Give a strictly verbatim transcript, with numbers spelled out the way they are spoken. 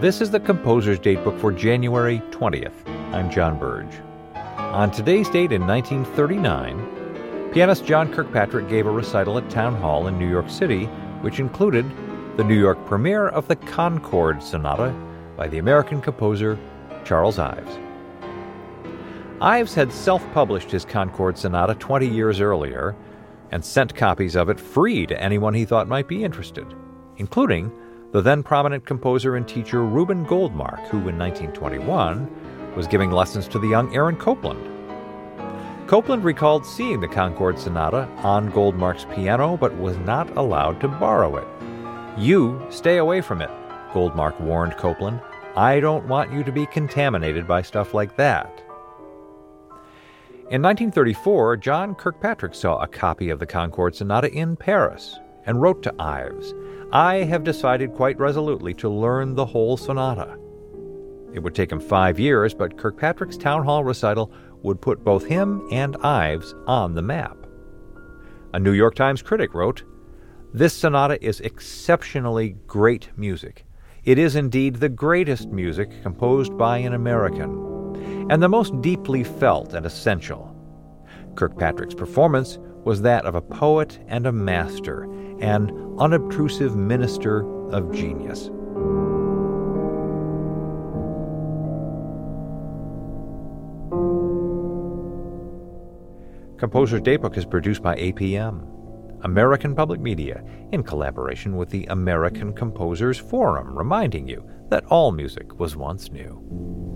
This is the Composer's Datebook for January twentieth. I'm John Burge. On today's date in nineteen thirty-nine, pianist John Kirkpatrick gave a recital at Town Hall in New York City, which included the New York premiere of the Concord Sonata by the American composer Charles Ives. Ives had self-published his Concord Sonata twenty years earlier and sent copies of it free to anyone he thought might be interested, including the then prominent composer and teacher Reuben Goldmark, who in nineteen twenty-one was giving lessons to the young Aaron Copland. Copland recalled seeing the Concord Sonata on Goldmark's piano, but was not allowed to borrow it. "You stay away from it," Goldmark warned Copland. "I don't want you to be contaminated by stuff like that." In nineteen thirty-four, John Kirkpatrick saw a copy of the Concord Sonata in Paris and wrote to Ives, "I have decided quite resolutely to learn the whole sonata." It would take him five years, but Kirkpatrick's town hall recital would put both him and Ives on the map. A New York Times critic wrote, "This sonata is exceptionally great music. It is indeed the greatest music composed by an American, and the most deeply felt and essential. Kirkpatrick's performance was that of a poet and a master, an unobtrusive minister of genius." Composer's Datebook is produced by A P M, American Public Media, in collaboration with the American Composers Forum, reminding you that all music was once new.